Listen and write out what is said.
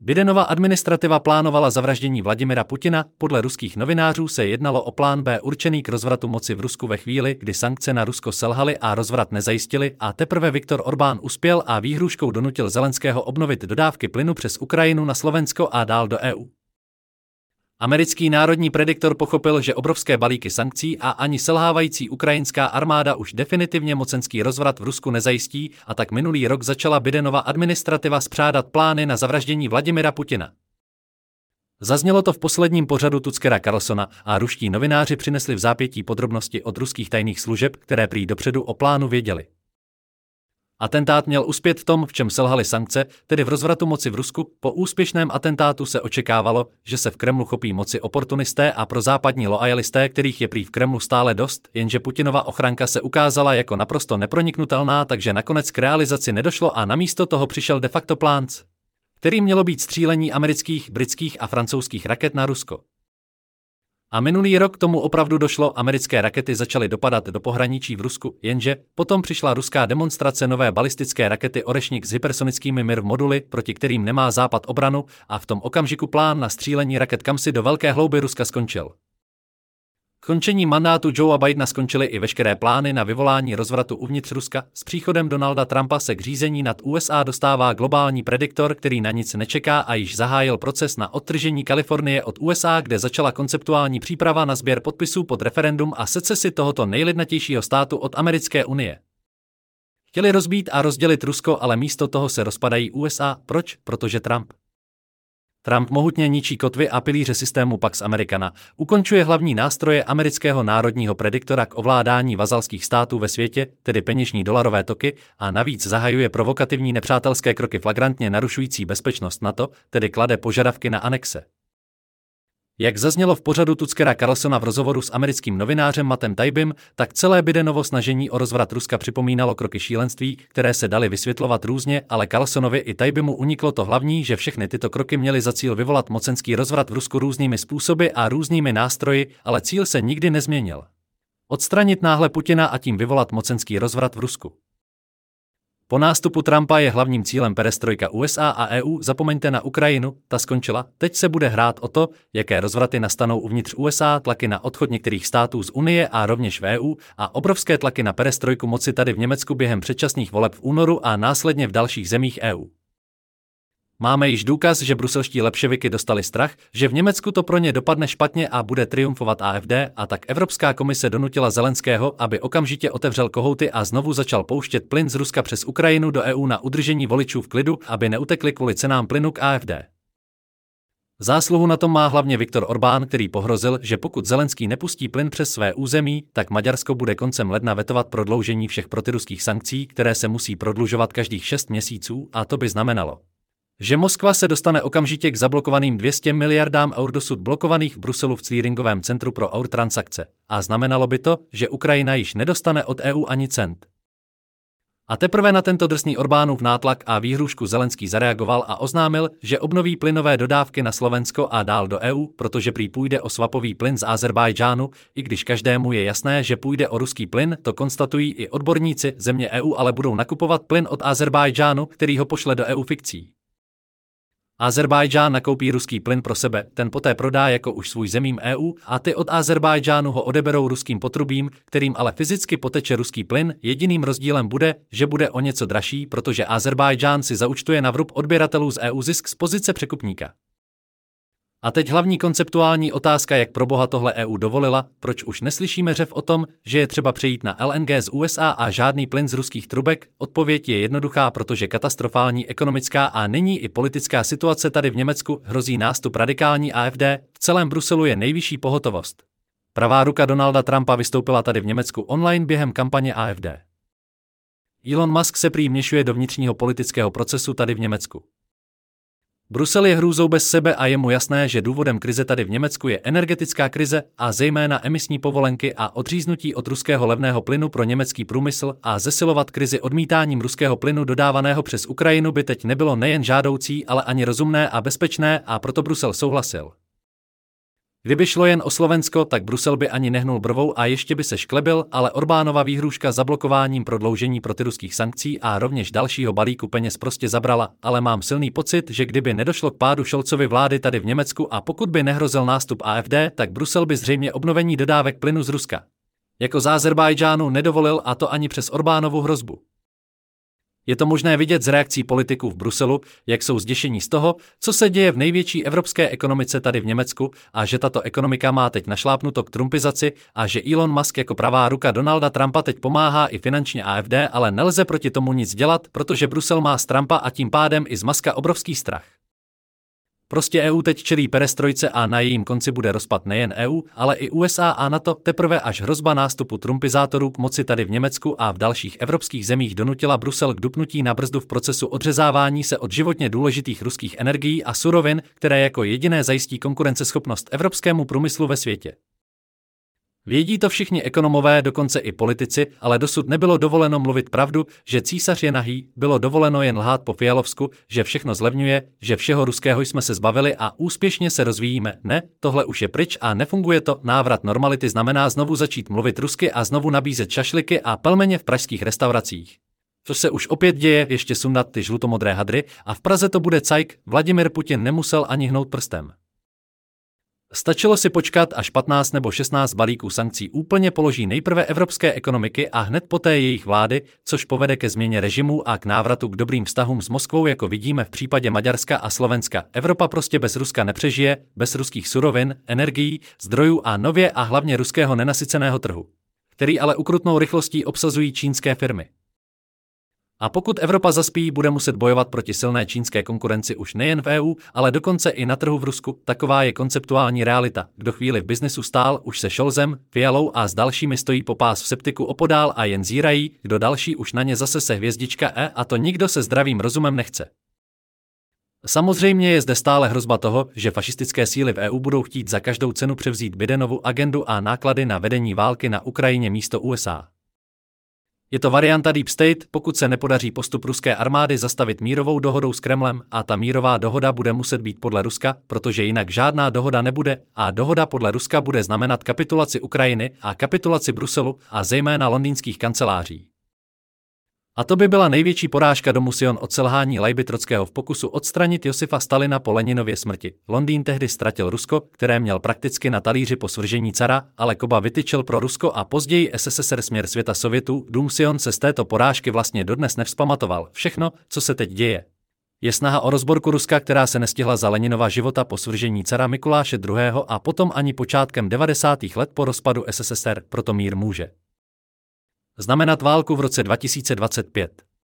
Bidenova administrativa plánovala zavraždění Vladimira Putina, podle ruských novinářů se jednalo o plán B určený k rozvratu moci v Rusku ve chvíli, kdy sankce na Rusko selhaly a rozvrat nezajistili a teprve Viktor Orbán uspěl a výhrůžkou donutil Zelenského obnovit dodávky plynu přes Ukrajinu na Slovensko a dál do EU. Americký národní prediktor pochopil, že obrovské balíky sankcí a ani selhávající ukrajinská armáda už definitivně mocenský rozvrat v Rusku nezajistí a tak minulý rok začala Bidenova administrativa spřádat plány na zavraždění Vladimira Putina. Zaznělo to v posledním pořadu Tuckera Carlsona a ruští novináři přinesli v zápětí podrobnosti od ruských tajných služeb, které prý dopředu o plánu věděli. Atentát měl uspět v tom, v čem selhaly sankce, tedy v rozvratu moci v Rusku. Po úspěšném atentátu se očekávalo, že se v Kremlu chopí moci oportunisté a prozápadní loajalisté, kterých je prý v Kremlu stále dost, jenže Putinova ochranka se ukázala jako naprosto neproniknutelná, takže nakonec k realizaci nedošlo a namísto toho přišel de facto plán, který mělo být střílení amerických, britských a francouzských raket na Rusko. A minulý rok tomu opravdu došlo, americké rakety začaly dopadat do pohraničí v Rusku, jenže potom přišla ruská demonstrace nové balistické rakety Orešnik s hypersonickými MIRV moduly, proti kterým nemá Západ obranu, a v tom okamžiku plán na střílení raket kamsi do velké hlouby Ruska skončil. Končení mandátu Joea Bidena skončily i veškeré plány na vyvolání rozvratu uvnitř Ruska. S příchodem Donalda Trumpa se k řízení nad USA dostává globální prediktor, který na nic nečeká a již zahájil proces na odtržení Kalifornie od USA, kde začala konceptuální příprava na sběr podpisů pod referendum a secesi tohoto nejlidnatějšího státu od Americké unie. Chtěli rozbít a rozdělit Rusko, ale místo toho se rozpadají USA. Proč? Protože Trump mohutně ničí kotvy a pilíře systému Pax Americana, ukončuje hlavní nástroje amerického národního prediktora k ovládání vazalských států ve světě, tedy peněžní dolarové toky, a navíc zahajuje provokativní nepřátelské kroky flagrantně narušující bezpečnost NATO, tedy klade požadavky na anexe. Jak zaznělo v pořadu Tuckera Carlsona v rozhovoru s americkým novinářem Mattem Taibbim, tak celé Bidenovo snažení o rozvrat Ruska připomínalo kroky šílenství, které se daly vysvětlovat různě, ale Carlsonovi i Taibbimu uniklo to hlavní, že všechny tyto kroky měly za cíl vyvolat mocenský rozvrat v Rusku různými způsoby a různými nástroji, ale cíl se nikdy nezměnil. Odstranit náhle Putina a tím vyvolat mocenský rozvrat v Rusku. Po nástupu Trumpa je hlavním cílem perestrojka USA a EU, zapomeňte na Ukrajinu, ta skončila, teď se bude hrát o to, jaké rozvraty nastanou uvnitř USA, tlaky na odchod některých států z Unie a rovněž v EU a obrovské tlaky na perestrojku moci tady v Německu během předčasných voleb v únoru a následně v dalších zemích EU. Máme již důkaz, že bruselští lepševiky dostali strach, že v Německu to pro ně dopadne špatně a bude triumfovat AfD, a tak Evropská komise donutila Zelenského, aby okamžitě otevřel kohouty a znovu začal pouštět plyn z Ruska přes Ukrajinu do EU na udržení voličů v klidu, aby neutekli kvůli cenám plynu k AfD. Zásluhu na tom má hlavně Viktor Orbán, který pohrozil, že pokud Zelenský nepustí plyn přes své území, tak Maďarsko bude koncem ledna vetovat prodloužení všech protiruských sankcí, které se musí prodlužovat každých 6 měsíců, a to by znamenalo, že Moskva se dostane okamžitě k zablokovaným 200 miliardám eur dosud blokovaných v Bruselu v clearingovém centru pro eur transakce. A znamenalo by to, že Ukrajina již nedostane od EU ani cent. A teprve na tento drsný Orbánův nátlak a výhrůžku Zelenský zareagoval a oznámil, že obnoví plynové dodávky na Slovensko a dál do EU, protože prý půjde o swapový plyn z Ázerbájdžánu, i když každému je jasné, že půjde o ruský plyn, to konstatují i odborníci, země EU ale budou nakupovat plyn od Ázerbájdžánu, který ho pošle do EU fikcí. Ázerbájdžán nakoupí ruský plyn pro sebe, ten poté prodá jako už svůj zemím EU a ty od Ázerbájdžánu ho odeberou ruským potrubím, kterým ale fyzicky poteče ruský plyn. Jediným rozdílem bude, že bude o něco dražší, protože Ázerbájdžán si zaúčtuje na vrub odběratelů z EU zisk z pozice překupníka. A teď hlavní konceptuální otázka, jak proboha tohle EU dovolila, proč už neslyšíme řev o tom, že je třeba přejít na LNG z USA a žádný plyn z ruských trubek? Odpověď je jednoduchá, protože katastrofální ekonomická a nyní i politická situace tady v Německu, hrozí nástup radikální AfD, v celém Bruselu je nejvyšší pohotovost. Pravá ruka Donalda Trumpa vystoupila tady v Německu online během kampaně AfD. Elon Musk se prý měšuje do vnitřního politického procesu tady v Německu. Brusel je hrůzou bez sebe a je mu jasné, že důvodem krize tady v Německu je energetická krize a zejména emisní povolenky a odříznutí od ruského levného plynu pro německý průmysl a zesilovat krizi odmítáním ruského plynu dodávaného přes Ukrajinu by teď nebylo nejen žádoucí, ale ani rozumné a bezpečné, a proto Brusel souhlasil, Kdyby šlo jen o Slovensko, tak Brusel by ani nehnul brvou a ještě by se šklebil, ale Orbánova výhrůžka zablokováním prodloužení protiruských sankcí a rovněž dalšího balíku peněz prostě zabrala, ale mám silný pocit, že kdyby nedošlo k pádu Scholzovy vlády tady v Německu a pokud by nehrozil nástup AfD, tak Brusel by zřejmě obnovení dodávek plynu z Ruska jako z Azerbajdžánu nedovolil, a to ani přes Orbánovu hrozbu. Je to možné vidět z reakcí politiků v Bruselu, jak jsou zděšení z toho, co se děje v největší evropské ekonomice tady v Německu a že tato ekonomika má teď našlápnuto k trumpizaci a že Elon Musk jako pravá ruka Donalda Trumpa teď pomáhá i finančně AfD, ale nelze proti tomu nic dělat, protože Brusel má z Trumpa a tím pádem i z Muska obrovský strach. Prostě EU teď čelí perestrojce a na jejím konci bude rozpad nejen EU, ale i USA a NATO, teprve až hrozba nástupu trumpizátorů k moci tady v Německu a v dalších evropských zemích donutila Brusel k dupnutí na brzdu v procesu odřezávání se od životně důležitých ruských energií a surovin, které jako jediné zajistí konkurenceschopnost evropskému průmyslu ve světě. Vědí to všichni ekonomové, dokonce i politici, ale dosud nebylo dovoleno mluvit pravdu, že císař je nahý, bylo dovoleno jen lhát po fialovsku, že všechno zlevňuje, že všeho ruského jsme se zbavili a úspěšně se rozvíjíme. Ne, tohle už je pryč a nefunguje to. Návrat normality znamená znovu začít mluvit rusky a znovu nabízet šašliky a pelmeně v pražských restauracích. Což se už opět děje, ještě sundat ty žlutomodré hadry a v Praze to bude cajk, Vladimir Putin nemusel ani hnout prstem. Stačilo si počkat, až 15 nebo 16 balíků sankcí úplně položí nejprve evropské ekonomiky a hned poté jejich vlády, což povede ke změně režimu a k návratu k dobrým vztahům s Moskvou, jako vidíme v případě Maďarska a Slovenska. Evropa prostě bez Ruska nepřežije, bez ruských surovin, energií, zdrojů a nově a hlavně ruského nenasyceného trhu, který ale ukrutnou rychlostí obsazují čínské firmy. A pokud Evropa zaspí, bude muset bojovat proti silné čínské konkurenci už nejen v EU, ale dokonce i na trhu v Rusku. Taková je konceptuální realita. Kdo chvíli v biznesu stál, už se Scholzem, Fialou a s dalšími stojí po pás v septiku opodál a jen zírají, kdo další už na ně zase se hvězdička a to nikdo se zdravým rozumem nechce. Samozřejmě je zde stále hrozba toho, že fašistické síly v EU budou chtít za každou cenu převzít Bidenovu agendu a náklady na vedení války na Ukrajině místo USA. Je to varianta Deep State, pokud se nepodaří postup ruské armády zastavit mírovou dohodou s Kremlem a ta mírová dohoda bude muset být podle Ruska, protože jinak žádná dohoda nebude a dohoda podle Ruska bude znamenat kapitulaci Ukrajiny a kapitulaci Bruselu a zejména londýnských kanceláří. A to by byla největší porážka domu Sion od selhání Lajby Trockého v pokusu odstranit Josifa Stalina po Leninově smrti. Londýn tehdy ztratil Rusko, které měl prakticky na talíři po svržení cara, ale Koba vytyčil pro Rusko a později SSSR směr světa Sovětů. Dům Sion se z této porážky vlastně dodnes nevzpamatoval. Všechno, co se teď děje, je snaha o rozborku Ruska, která se nestihla za Leninova života po svržení cara Mikuláše II. A potom ani počátkem 90. let po rozpadu SSSR, proto mír může znamenat válku v roce 2025.